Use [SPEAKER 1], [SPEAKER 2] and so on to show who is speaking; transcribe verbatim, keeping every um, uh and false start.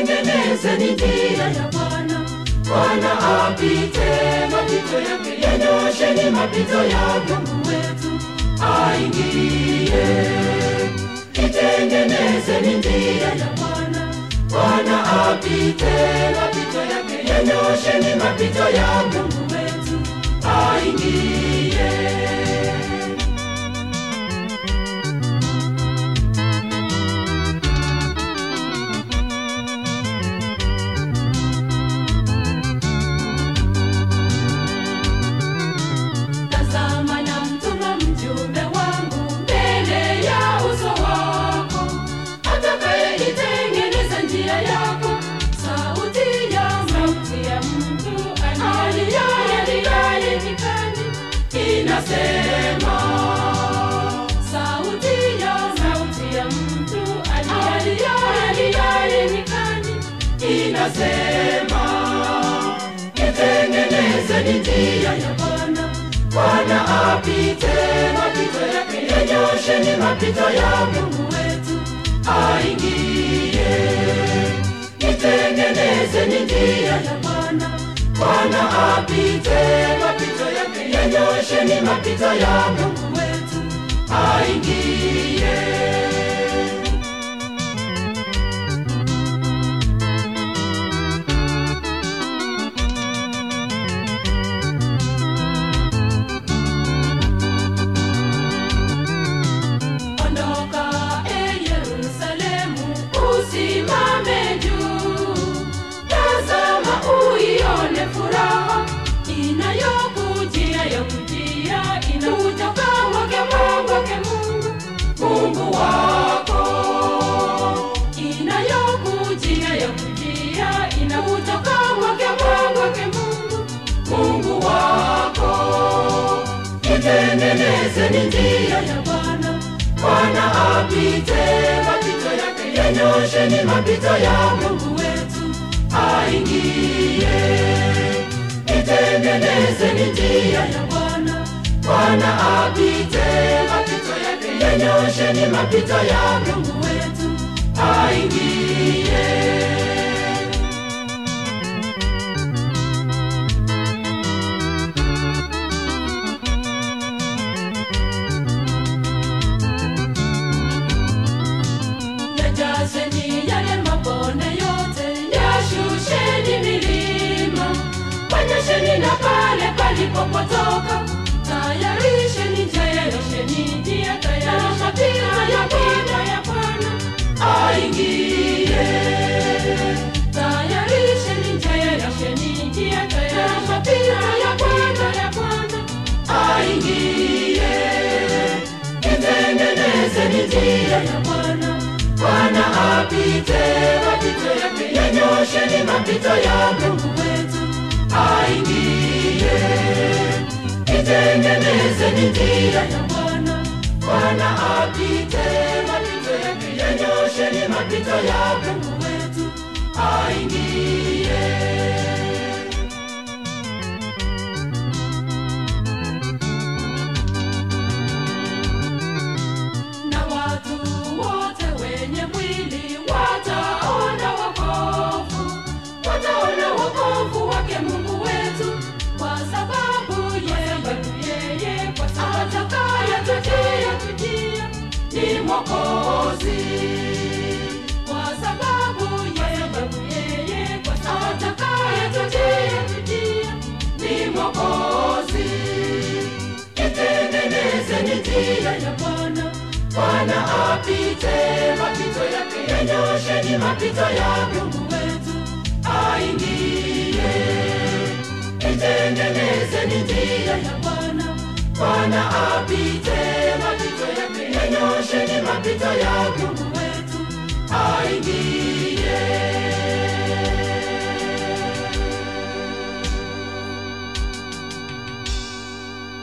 [SPEAKER 1] itengenezeni njia ya Bwana. Bwana apite mapito yake, yanyosheni mapito ya Mungu wetu aingie. Itengenezeni njia ya Bwana. Bwana apite mapito yake, yanyosheni mapito ya Mungu wetu aingie. Inasema sauti ya sauti ya mtu aliye nyikani, inasema itengenezeni njia ya Bwana. Bwana apite mapito yake, yanyosheni mapito ya Mungu wetu aingie. Itengenezeni njia ya Bwana. Bwana apite mapito yake, yanyosheni mapito ya Mungu wetu aingie. Ondoka e Yerusalemu, usimame juu. Tazama uione furaha inayokujia yakujia, inakutoka kwake Mungu, Mungu wako. Inayokujia yakujia, inakutoka kwake Mungu, Mungu wako. Itengenezeni njia ya Bwana. Bwana apite mapito yake, yanyosheni mapito ya Mungu wetu aingie. Itengenezeni njia ya Bwana. Bwana apite mapito yake, yanyosheni mapito ya Mungu wetu aingie. Yajazeni yale mabonde yote, yashusheni milima, panyesheni na pale palipopotoka. Tayarisheni njia, yanyosheni njia, tayarisha pita ya Bwana ya Bwana aingie. Tayarisheni njia, yanyosheni njia, tayarisha pita ya Bwana ya Bwana aingie. Itengenezeni njia ya Bwana. Bwana apite mapito yake, yanyosheni mapito ya Mungu wetu aingie. Itengenezeni njia ya Bwana. Bwana apite mapito yake, yanyosheni mapito ya Mungu wetu aingie. Na watu wote wenye mwili wataona wokovu, wataona wokovu wake Mungu wetu, kwa sababu yeye, kwa sababu atakayetujia tujia ni Mwokozi. Kwa sababu yeye, kwa sababu atakayetujia tujia ni Mwokozi. Itengenezeni njia ya Bwana. Bwana apite mapito yake, yanyosheni mapito ya Mungu wetu aingie. Itengenezeni njia ya Bwana. Bwana apite mapito yake, yanyosheni mapito ya Mungu wetu aingie.